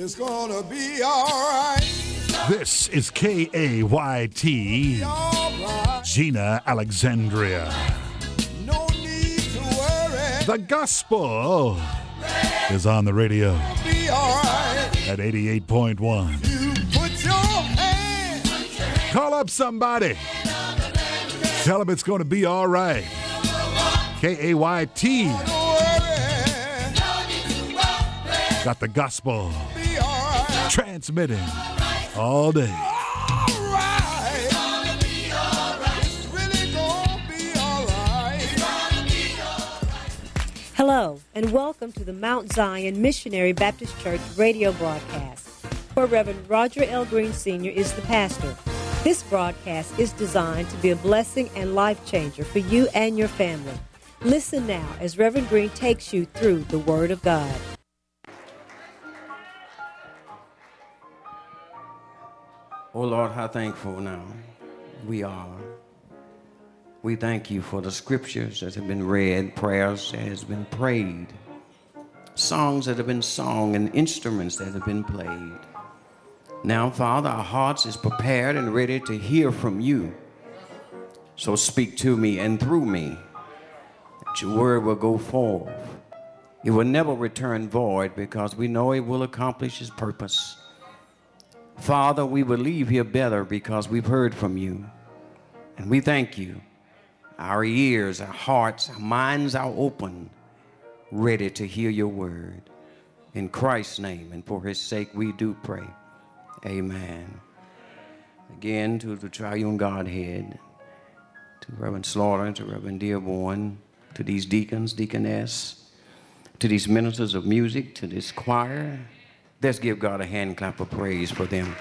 It's gonna be alright. This is KAYT, Alright. Gina Alexandria. No need to worry. The gospel is on the radio Be alright. at 88.1. You put your hand. Call up somebody. Tell them it's going to be all right. KAYT Don't worry. got the gospel Be alright. transmitting all day. Alright. It's really gonna be alright. Hello, and welcome to the Mount Zion Missionary Baptist Church radio broadcast, where Reverend Roger L. Green Sr. is the pastor. This broadcast is designed to be a blessing and life changer for you and your family. Listen now as Reverend Green takes you through the Word of God. Oh Lord, how thankful now we are. We thank you for the scriptures that have been read, prayers that has been prayed, songs that have been sung, and instruments that have been played. Now, Father, our hearts is prepared and ready to hear from you. So speak to me and through me, that your word will go forth. It will never return void, because we know it will accomplish its purpose. Father, we will leave here better because we've heard from you. And we thank you. Our ears, our hearts, our minds are open, ready to hear your word. In Christ's name and for his sake we do pray. Amen. Again, to the triune Godhead, to Reverend Slaughter, to Reverend Dearborn, to these deacons, deaconess, to these ministers of music, to this choir. Let's give God a hand clap of praise for them.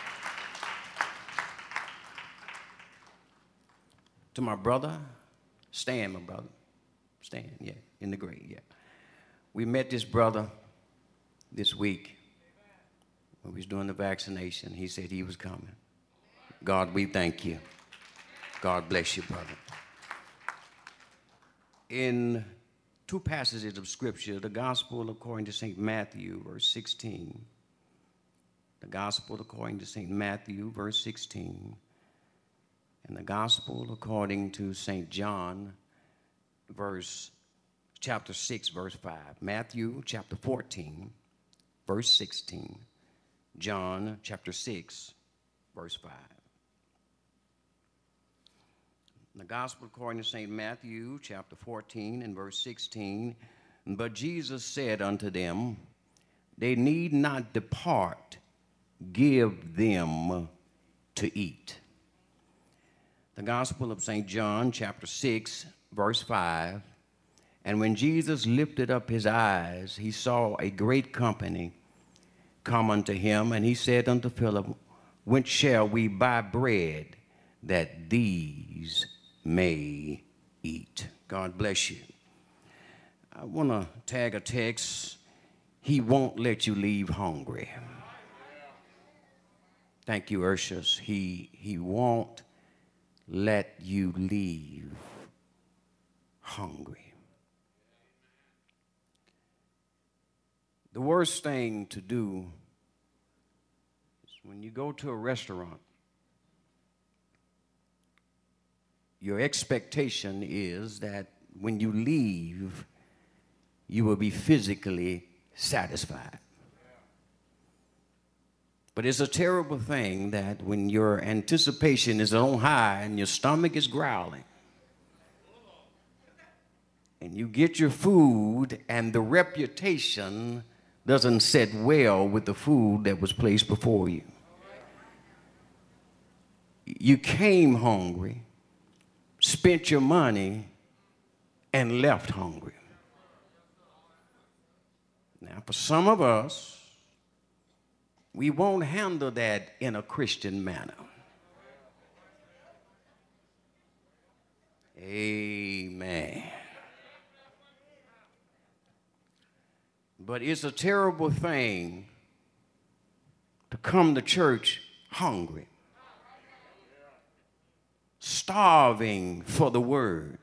To my brother, Stan, my brother. Stan, yeah, in the grade, yeah. We met this brother this week when we was doing the vaccination. He said he was coming. God, we thank you. God bless you, brother. In two passages of Scripture, the Gospel according to St. Matthew, verse 16. The Gospel according to St. Matthew, verse 16. And the Gospel according to St. John, chapter 6, verse 5. Matthew, chapter 14, verse 16. John, chapter 6, verse 5. The Gospel according to St. Matthew, chapter 14, and verse 16. But Jesus said unto them, they need not depart, give them to eat. The Gospel of St. John, chapter 6, verse 5. And when Jesus lifted up his eyes, he saw a great company come unto him, and he said unto Philip, whence shall we buy bread that these may eat? God bless you. I want to tag a text. He won't let you leave hungry. Thank you, Urshus. He won't let you leave hungry. The worst thing to do is when you go to a restaurant, your expectation is that when you leave, you will be physically satisfied. But it's a terrible thing that when your anticipation is on high and your stomach is growling, and you get your food and the reputation doesn't sit well with the food that was placed before you. You came hungry, spent your money, and left hungry. Now, for some of us, we won't handle that in a Christian manner. Amen. But it's a terrible thing to come to church hungry, starving for the word,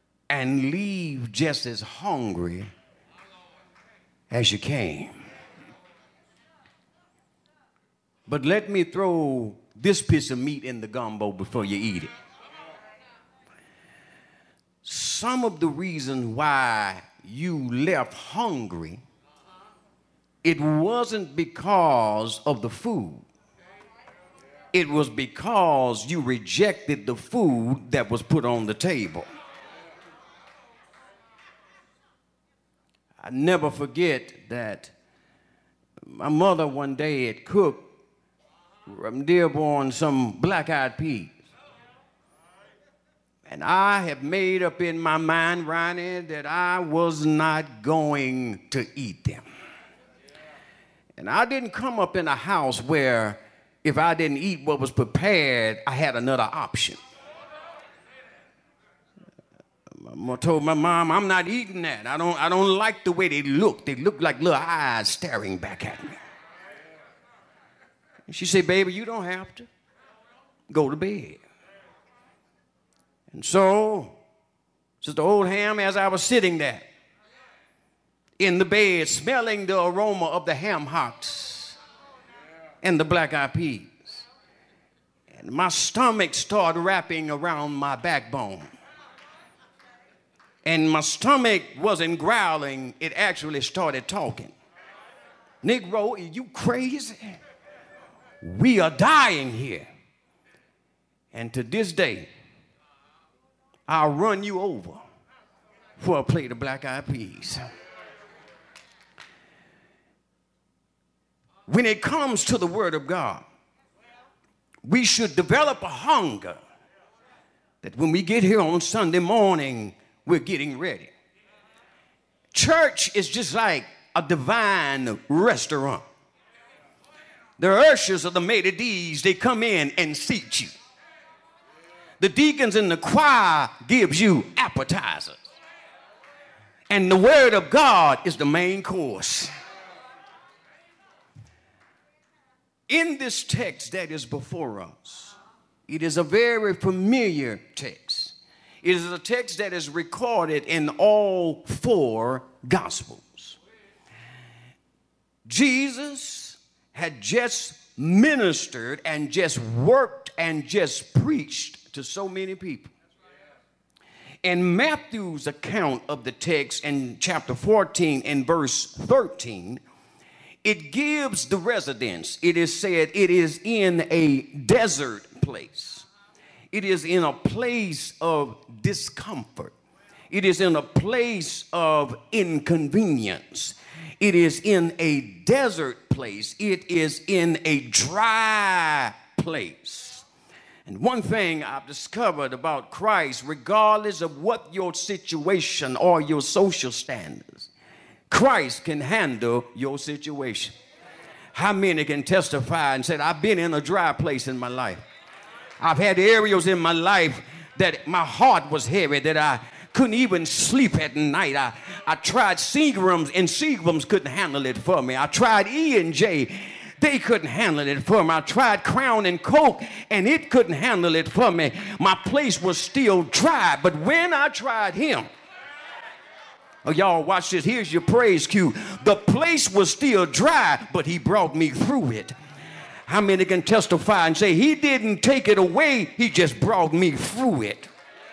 and leave just as hungry as you came. But let me throw this piece of meat in the gumbo before you eat it. Some of the reason why you left hungry, it wasn't because of the food. It was because you rejected the food that was put on the table. I never forget that my mother one day had cooked from Dearborn some black-eyed peas. And I have made up in my mind, Ronnie, that I was not going to eat them. And I didn't come up in a house where if I didn't eat what was prepared, I had another option. I told my mom, I'm not eating that. I don't like the way they look. They look like little eyes staring back at me. And she said, baby, you don't have to. Go to bed. And so, Sister Oldham, as I was sitting there in the bed, smelling the aroma of the ham hocks and the black-eyed peas, and my stomach started wrapping around my backbone. And my stomach wasn't growling, it actually started talking. Negro, are you crazy? We are dying here. And to this day, I'll run you over for a plate of black-eyed peas. When it comes to the Word of God, we should develop a hunger that when we get here on Sunday morning, we're getting ready. Church is just like a divine restaurant. The ushers of the Maitre D's, they come in and seat you. The deacons in the choir gives you appetizers. And the Word of God is the main course. In this text that is before us, it is a very familiar text. It is a text that is recorded in all four Gospels. Jesus had just ministered and just worked and just preached to so many people. In Matthew's account of the text in chapter 14 and verse 13, it gives the residents, it is said, it is in a desert place. It is in a place of discomfort. It is in a place of inconvenience. It is in a desert place. It is in a dry place. And one thing I've discovered about Christ, regardless of what your situation or your social standards, Christ can handle your situation. How many can testify and say, I've been in a dry place in my life? I've had areas in my life that my heart was heavy, that I couldn't even sleep at night. I tried Seagrams, and Seagrams couldn't handle it for me. I tried E&J. They couldn't handle it for me. I tried Crown and Coke, and it couldn't handle it for me. My place was still dry. But when I tried him, oh, y'all watch this. Here's your praise cue. The place was still dry, but he brought me through it. How many can testify and say, he didn't take it away, he just brought me through it?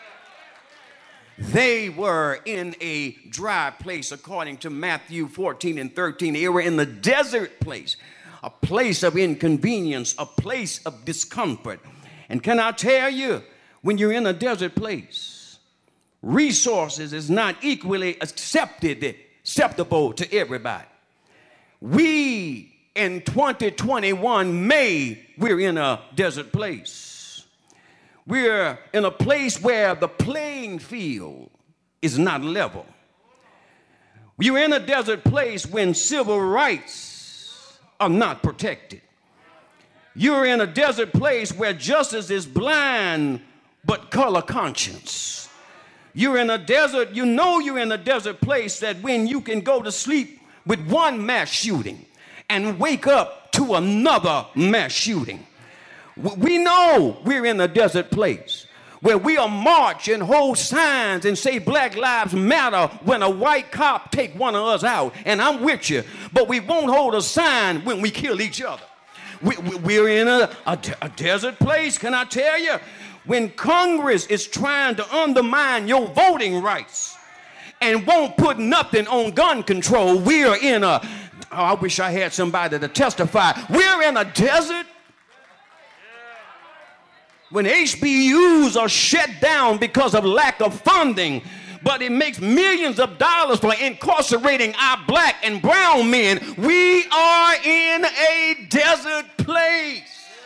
They were in a dry place, according to Matthew 14 and 13. They were in the desert place, a place of inconvenience, a place of discomfort. And can I tell you, when you're in a desert place, resources is not equally acceptable to everybody. We in 2021, we're in a desert place. We're in a place where the playing field is not level. You're in a desert place when civil rights are not protected. You're in a desert place where justice is blind but color conscious. You're in a desert, you know you're in a desert place that when you can go to sleep with one mass shooting and wake up to another mass shooting. We know we're in a desert place where we'll march and hold signs and say Black Lives Matter when a white cop take one of us out, and I'm with you, but we won't hold a sign when we kill each other. We're in a desert place, can I tell you? When Congress is trying to undermine your voting rights and won't put nothing on gun control, we're in a, oh, I wish I had somebody to testify. We're in a desert. When HBUs are shut down because of lack of funding, but it makes millions of dollars for incarcerating our black and brown men, we are in a desert place.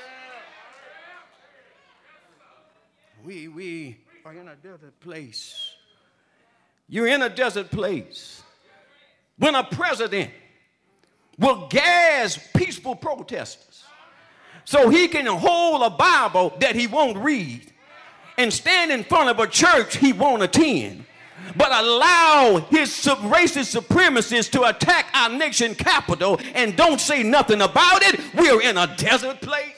We are in a desert place. You're in a desert place. When a president will gas peaceful protesters so he can hold a Bible that he won't read and stand in front of a church he won't attend, but allow his racist supremacists to attack our nation capital and don't say nothing about it, we're in a desert place.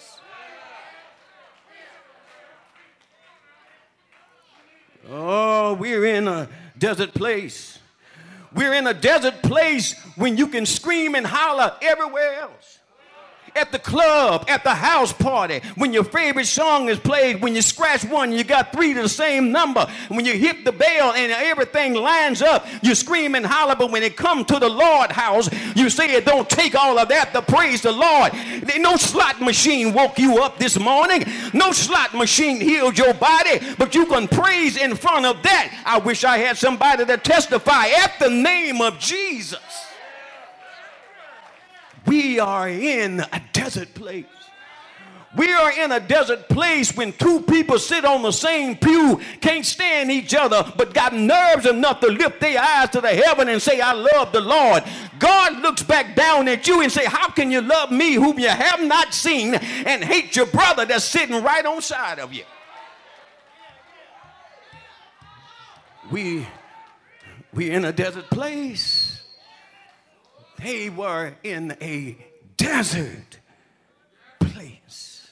Oh, we're in a desert place. We're in a desert place when you can scream and holler everywhere else. At the club, at the house party, when your favorite song is played, when you scratch one, you got 3 to the same number. When you hit the bell and everything lines up, you scream and holler. But when it comes to the Lord house, you say it don't take all of that to praise the Lord. No slot machine woke you up this morning. No slot machine healed your body, but you can praise in front of that. I wish I had somebody to testify at the name of Jesus. We are in a desert place. We are in a desert place when two people sit on the same pew, can't stand each other, but got nerves enough to lift their eyes to the heaven and say, I love the Lord. God looks back down at you and say, how can you love me whom you have not seen and hate your brother that's sitting right on side of you? We're in a desert place. They were in a desert place.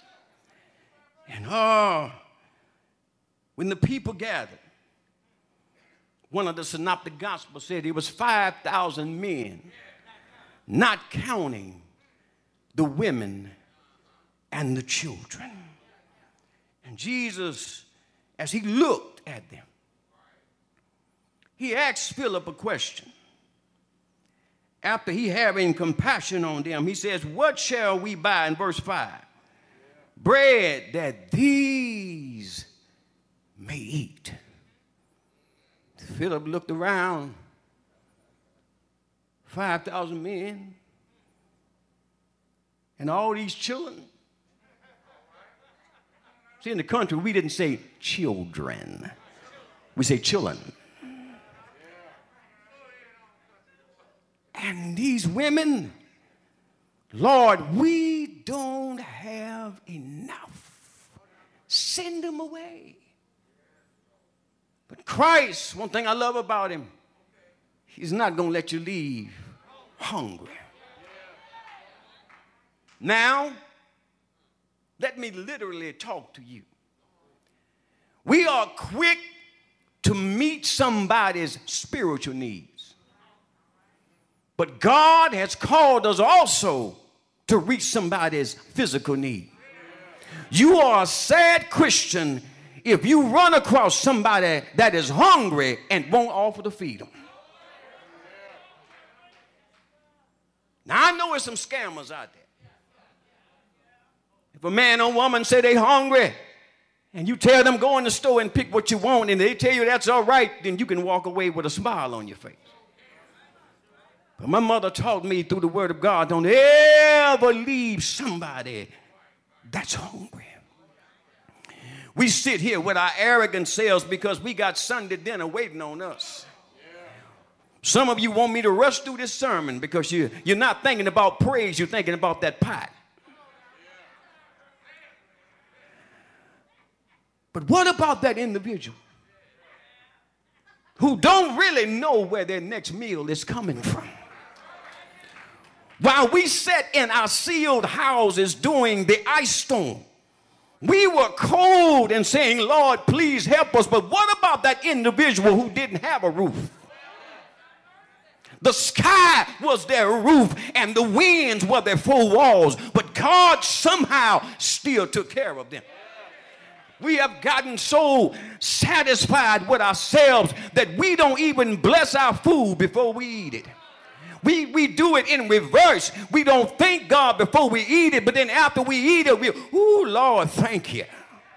And when the people gathered, one of the synoptic gospels said it was 5,000 men, not counting the women and the children. And Jesus, as he looked at them, he asked Philip a question. After he having compassion on them, he says, what shall we buy, in verse 5? Bread that these may eat. Philip looked around, 5,000 men, and all these children. See, in the country, we didn't say children. We say children. And these women, Lord, we don't have enough. Send them away. But Christ, one thing I love about him, he's not going to let you leave hungry. Now, let me literally talk to you. We are quick to meet somebody's spiritual needs. But God has called us also to reach somebody's physical need. You are a sad Christian if you run across somebody that is hungry and won't offer to feed them. Now, I know there's some scammers out there. If a man or woman say they're hungry and you tell them go in the store and pick what you want and they tell you that's all right, then you can walk away with a smile on your face. But my mother taught me through the word of God, don't ever leave somebody that's hungry. We sit here with our arrogant selves because we got Sunday dinner waiting on us. Some of you want me to rush through this sermon because you're not thinking about praise, you're thinking about that pie. But what about that individual who don't really know where their next meal is coming from? While we sat in our sealed houses during the ice storm, we were cold and saying, Lord, please help us. But what about that individual who didn't have a roof? The sky was their roof and the winds were their four walls. But God somehow still took care of them. We have gotten so satisfied with ourselves that we don't even bless our food before we eat it. We do it in reverse. We don't thank God before we eat it, but then after we eat it, ooh, Lord, thank you.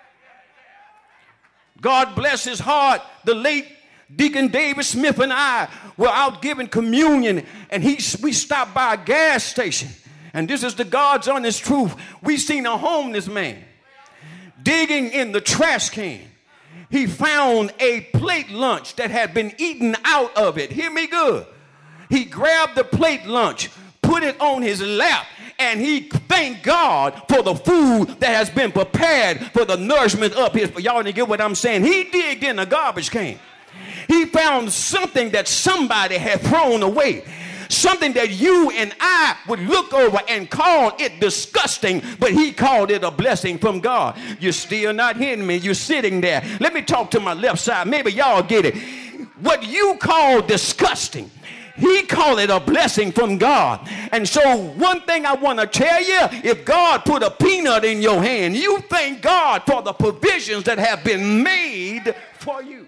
God bless his heart. The late Deacon David Smith and I were out giving communion, and we stopped by a gas station. And this is the God's honest truth. We seen a homeless man digging in the trash can. He found a plate lunch that had been eaten out of it. Hear me good. He grabbed the plate lunch, put it on his lap, and he thanked God for the food that has been prepared for the nourishment of his. Y'all didn't get what I'm saying? He digged in a garbage can. He found something that somebody had thrown away. Something that you and I would look over and call it disgusting, but he called it a blessing from God. You're still not hearing me. You're sitting there. Let me talk to my left side. Maybe y'all get it. What you call disgusting, he called it a blessing from God. And so one thing I want to tell you, if God put a peanut in your hand, you thank God for the provisions that have been made for you.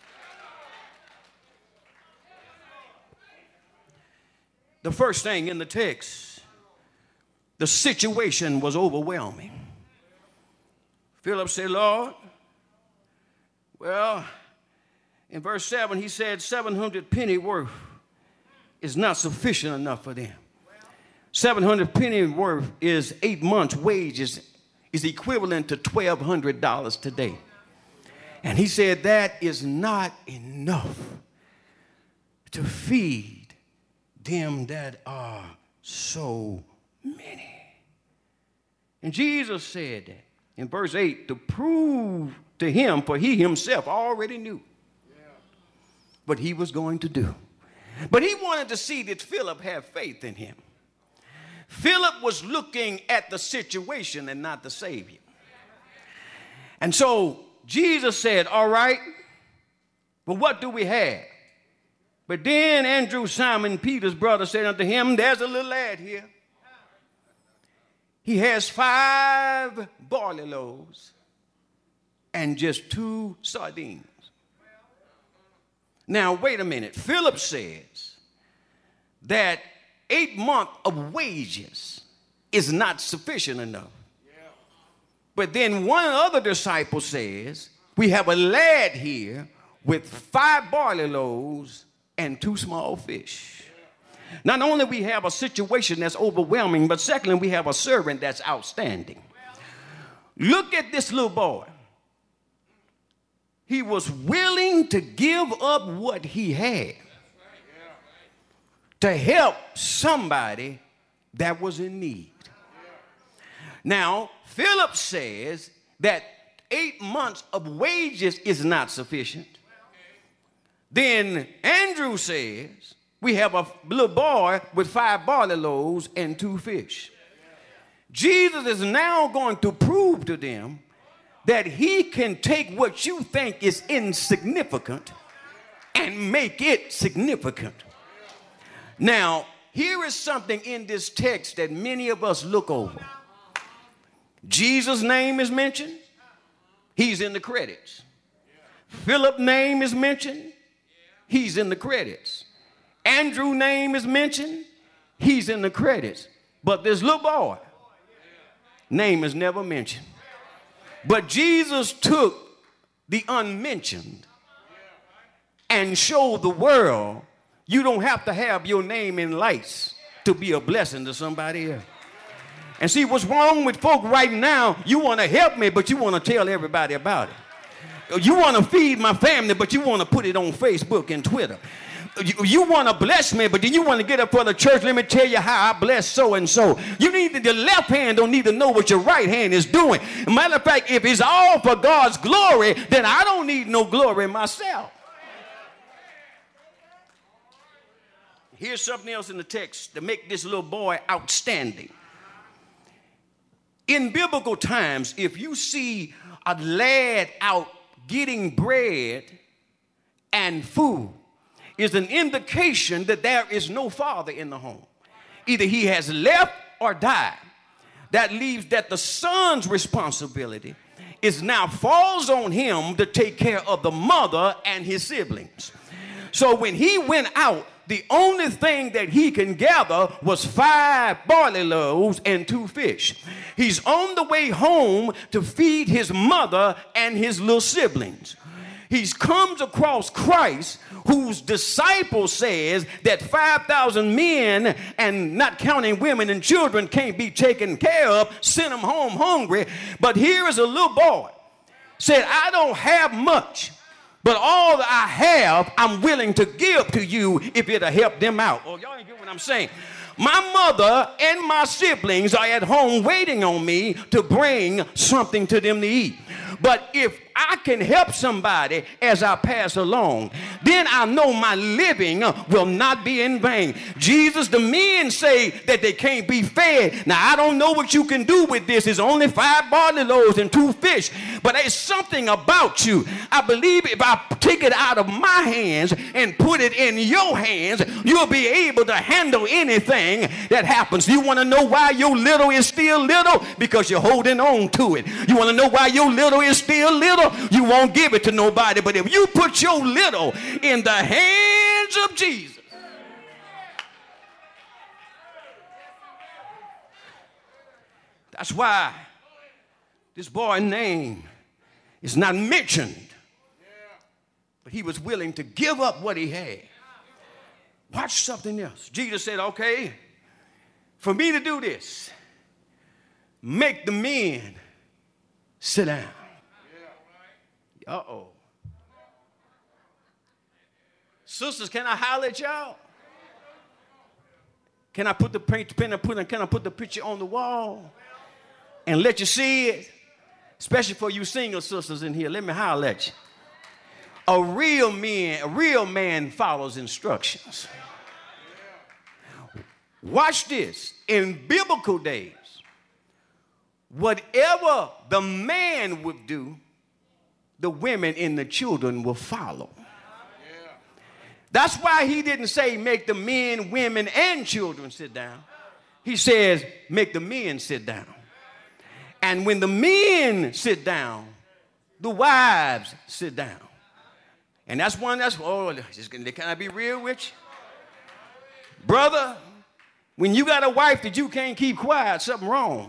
The first thing in the text, the situation was overwhelming. Philip said, Lord, well, in verse 7, he said 700 penny worth is not sufficient enough for them. 700 penny worth is 8 months' wages, is equivalent to $1,200 today. And he said that is not enough to feed them that are so many. And Jesus said that in verse 8 to prove to him, for he himself already knew what he was going to do. But he wanted to see that Philip had faith in him. Philip was looking at the situation and not the Savior. And so Jesus said, all right, but what do we have? But then Andrew, Simon Peter's brother, said unto him, there's a little lad here. He has 5 barley loaves and just 2 sardines. Now, wait a minute. Philip says that 8 months of wages is not sufficient enough. But then one other disciple says, we have a lad here with 5 barley loaves and 2 small fish. Not only we have a situation that's overwhelming, but secondly, we have a servant that's outstanding. Look at this little boy. He was willing to give up what he had to help somebody that was in need. Now, Philip says that 8 months of wages is not sufficient. Then Andrew says, we have a little boy with 5 barley loaves and 2 fish. Jesus is now going to prove to them that he can take what you think is insignificant and make it significant. Now, here is something in this text that many of us look over. Jesus' name is mentioned. He's in the credits. Philip's name is mentioned. He's in the credits. Andrew's name is mentioned. He's in the credits. But this little boy, name is never mentioned. But Jesus took the unmentioned and showed the world you don't have to have your name in lights to be a blessing to somebody else. And see, what's wrong with folk right now, you want to help me, but you want to tell everybody about it. You want to feed my family, but you want to put it on Facebook and Twitter. You want to bless me, but then you want to get up for the church. Let me tell you how I bless so and so. You need the left hand don't need to know what your right hand is doing. Matter of fact, if it's all for God's glory, then I don't need no glory myself. Here's something else in the text to make this little boy outstanding. In biblical times, if you see a lad out getting bread and food, is an indication that there is no father in the home. Either he has left or died. that leaves that the son's responsibility is now falls on him to take care of the mother and his siblings. So when he went out, the only thing that he can gather was 5 barley loaves and 2 fish. He's on the way home to feed his mother and his little siblings. He comes across Christ, whose disciple says that 5,000 men, and not counting women and children, can't be taken care of, sent them home hungry. But here is a little boy, said, I don't have much, but all that I have, I'm willing to give to you if it'll help them out. Oh, y'all ain't get what I'm saying. My mother and my siblings are at home waiting on me to bring something to them to eat. But if I can help somebody as I pass along, then I know my living will not be in vain. Jesus, the men say that they can't be fed. Now, I don't know what you can do with this. It's only 5 barley loaves and 2 fish. But there's something about you. I believe if I take it out of my hands and put it in your hands, you'll be able to handle anything that happens. You want to know why your little is still little? Because you're holding on to it. You want to know why your little is still little? You won't give it to nobody. But if you put your little in the hands of Jesus, that's why this boy's name is not mentioned. But he was willing to give up what he had. Watch something else. Jesus said, okay, for me to do this, make the men sit down. Uh-oh. Sisters, can I holler at y'all? Can I put the can I put the picture on the wall and let you see it? Especially for you single sisters in here, let me holler at you. A real man follows instructions. Watch this. In biblical days, whatever the man would do, the women and the children will follow. That's why he didn't say make the men, women, and children sit down. He says make the men sit down. And when the men sit down, the wives sit down. And that's can I be real with you? Brother, when you got a wife that you can't keep quiet, something wrong.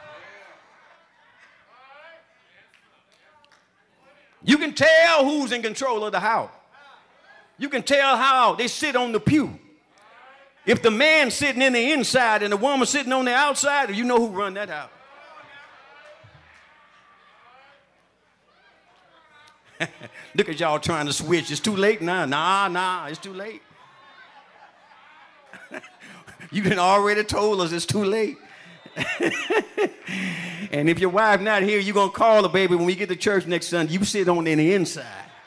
You can tell who's in control of the house. You can tell how they sit on the pew. If the man's sitting in the inside and the woman sitting on the outside, you know who run that house. Look at y'all trying to switch. It's too late now. Nah, it's too late. You can already told us it's too late. And if your wife not here, you're going to call her, baby, when we get to church next Sunday. You sit on the inside.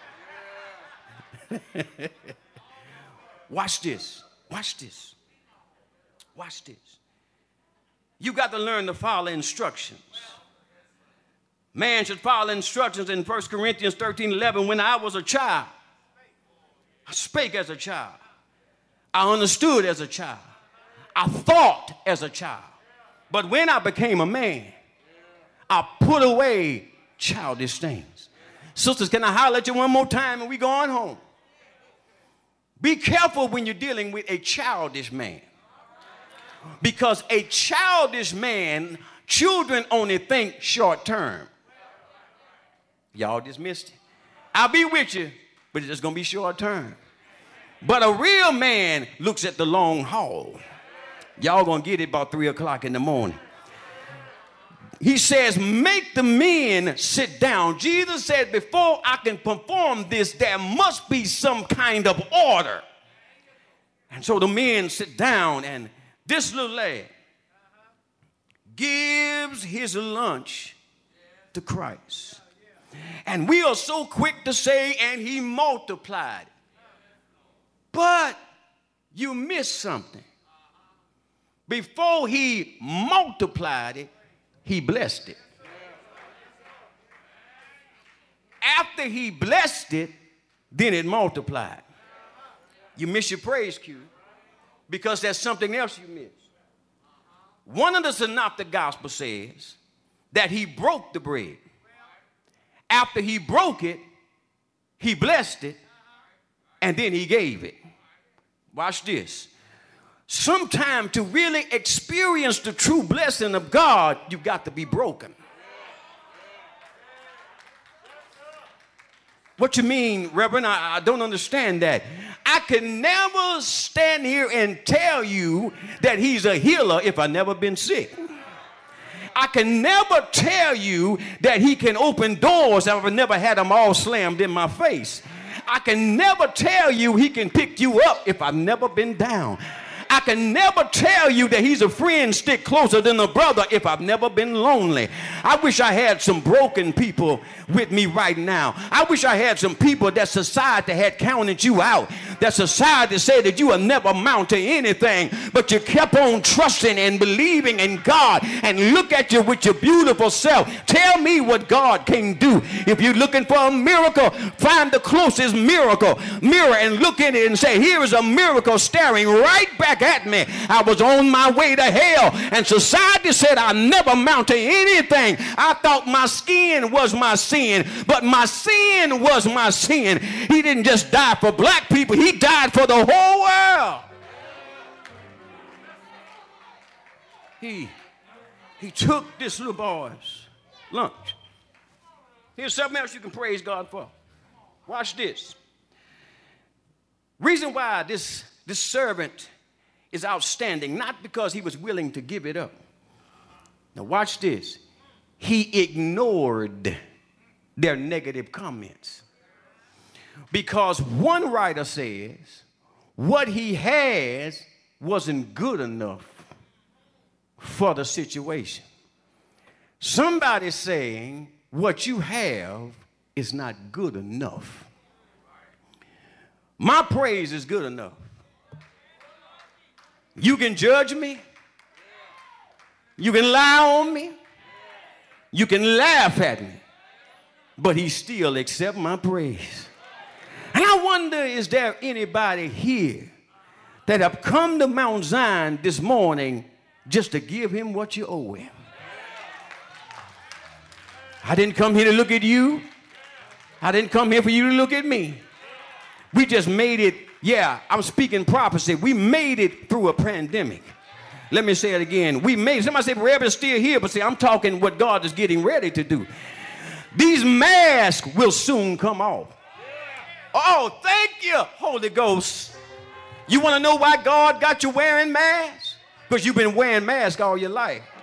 Watch this. Watch this. Watch this. You got to learn to follow instructions. Man should follow instructions in 1 Corinthians 13:11. When I was a child, I spake as a child. I understood as a child. I thought as a child. But when I became a man, I put away childish things. Sisters, can I holler at you one more time and we going home? Be careful when you're dealing with a childish man. Because a childish man, children only think short term. Y'all just missed it. I'll be with you, but it's just going to be short term. But a real man looks at the long haul. Y'all going to get it about 3 o'clock in the morning. He says, make the men sit down. Jesus said, before I can perform this, there must be some kind of order. And so the men sit down, and this little lad gives his lunch to Christ. And we are so quick to say, and he multiplied. But you missed something. Before he multiplied it, he blessed it. After he blessed it, then it multiplied. You miss your praise cue because there's something else you missed. One of the synoptic gospels says that he broke the bread. After he broke it, he blessed it, and then he gave it. Watch this. Sometime to really experience the true blessing of God, you've got to be broken. What you mean, Reverend? I don't understand that. I can never stand here and tell you that he's a healer if I've never been sick. I can never tell you that he can open doors if I've never had them all slammed in my face. I can never tell you he can pick you up if I've never been down. I can never tell you that he's a friend stick closer than a brother if I've never been lonely. I wish I had some broken people with me right now. I wish I had some people that society had counted you out. That society said that you will never amount to anything, but you kept on trusting and believing in God. And look at you with your beautiful self. Tell me what God can do. If you're looking for a miracle, find the closest mirror and look in it and say, here is a miracle staring right back at me. I was on my way to hell, and society said I never amount to anything. I thought my skin was my sin, but my sin was my sin. He didn't just die for black people, he died for the whole world. He took this little boy's lunch. Here's something else you can praise God for. Watch this. Reason why this servant is outstanding, not because he was willing to give it up. Now watch this. He ignored their negative comments. Because one writer says what he has wasn't good enough for the situation. Somebody's saying what you have is not good enough. My praise is good enough. You can judge me. You can lie on me. You can laugh at me. But he still accepts my praise. And I wonder, is there anybody here that have come to Mount Zion this morning just to give him what you owe him? I didn't come here to look at you. I didn't come here for you to look at me. We just made it. Yeah, I'm speaking prophecy. We made it through a pandemic. Let me say it again. We made it. Somebody say, Reverend, still here. But see, I'm talking what God is getting ready to do. These masks will soon come off. Oh, thank you, Holy Ghost. You want to know why God got you wearing masks? Because you've been wearing masks all your life.